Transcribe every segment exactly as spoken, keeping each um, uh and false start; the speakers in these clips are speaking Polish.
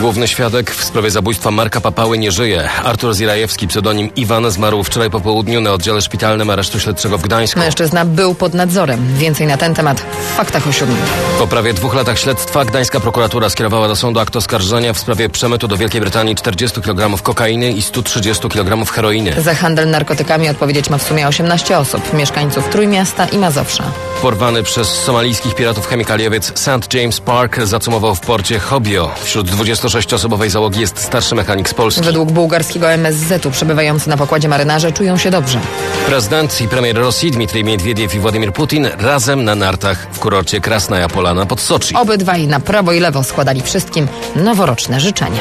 Główny świadek w sprawie zabójstwa Marka Papały nie żyje. Artur Zirajewski, pseudonim Iwan, zmarł wczoraj po południu na oddziale szpitalnym aresztu śledczego w Gdańsku. Mężczyzna był pod nadzorem. Więcej na ten temat w Faktach o siódmej. Po prawie dwóch latach śledztwa gdańska prokuratura skierowała do sądu akt oskarżenia w sprawie przemytu do Wielkiej Brytanii czterdziestu kilogramów kokainy i stu trzydziestu kilogramów heroiny. Za handel narkotykami odpowiedzieć ma w sumie osiemnaście osób, mieszkańców Trójmiasta i Mazowsza. Porwany przez somalijskich piratów chemikaliowiec Saint James Park zacumował w porcie Hobio. Wśród dwudziestosześcioosobowej załogi jest starszy mechanik z Polski. Według bułgarskiego M S Z-u przebywający na pokładzie marynarze czują się dobrze. Prezydent i premier Rosji Dmitrij Miedwiediew i Władimir Putin razem na nartach w kurorcie Krasnaja Polana pod Soczi. Obydwaj na prawo i lewo składali wszystkim noworoczne życzenia.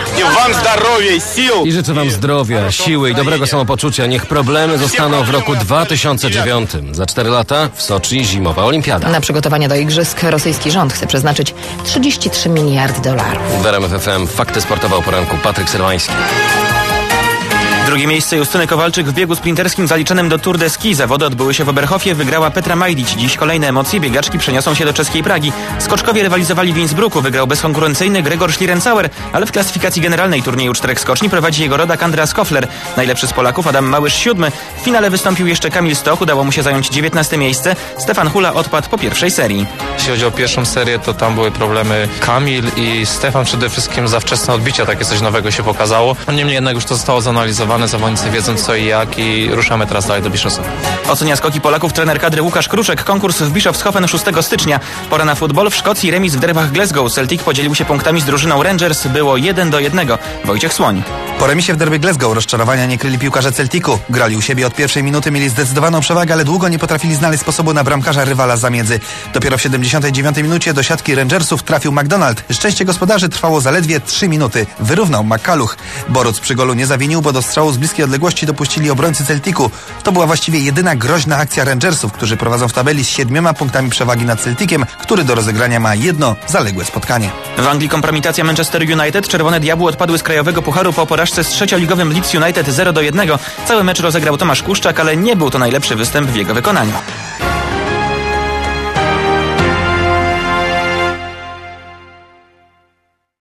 I życzę wam zdrowia, siły i dobrego samopoczucia. Niech problemy zostaną w roku dwa tysiące dziewiątym. Za cztery lata w Soczi zimowa olimpiada. Na przygotowanie do igrzysk rosyjski rząd chce przeznaczyć trzydzieści trzy miliardy dolarów. W R M F F M Fakty sportowe o poranku. Patryk Serwański. Drugie miejsce Justyny Kowalczyk w biegu sprinterskim zaliczonym do Tour de Ski. Zawody odbyły się w Oberhofie, wygrała Petra Majdic. Dziś kolejne emocje, biegaczki przeniosą się do czeskiej Pragi. Skoczkowie rywalizowali w Innsbrucku, wygrał bezkonkurencyjny Gregor Schlierencauer, ale w klasyfikacji generalnej turnieju czterech skoczni prowadzi jego rodak Andreas Kofler. Najlepszy z Polaków Adam Małysz siódmy. W finale wystąpił jeszcze Kamil Stoch, udało mu się zająć dziewiętnaste miejsce. Stefan Hula odpadł po pierwszej serii. Jeśli chodzi o pierwszą serię, to tam były problemy. Kamil i Stefan przede wszystkim za wczesne odbicia, takie coś nowego się pokazało. Niemniej jednak już to zostało zanalizowane, zawodnicy wiedzą co i jak i ruszamy teraz dalej do Bischofshofen. Ocenia skoki Polaków trener kadry Łukasz Kruszek. Konkurs w Bischofshofen szóstego stycznia. Pora na futbol. W Szkocji remis w derbach Glasgow. Celtic podzielił się punktami z drużyną Rangers. Było jeden do jednego. Wojciech Słoń. Po remisie w derby Glasgow rozczarowania nie kryli piłkarze Celticu. Grali u siebie od pierwszej minuty, mieli zdecydowaną przewagę, ale długo nie potrafili znaleźć sposobu na bramkarza rywala z zamiedzy. Dopiero w siedemdziesiątej dziewiątej minucie do siatki Rangersów trafił McDonald. Szczęście gospodarzy trwało zaledwie trzy minuty. Wyrównał McCalluch. Boruc przy golu nie zawinił, bo do strzału z bliskiej odległości dopuścili obrońcy Celticu. To była właściwie jedyna groźna akcja Rangersów, którzy prowadzą w tabeli z siedmioma punktami przewagi nad Celticiem, który do rozegrania ma jedno zaległe spotkanie. W Anglii kompromitacja Manchester United. Czerwone Diabły odpadły z Krajowego Pucharu po porażce z trzecioligowym Leeds United zero do jednego. Cały mecz rozegrał Tomasz Kuszczak, ale nie był to najlepszy występ w jego wykonaniu.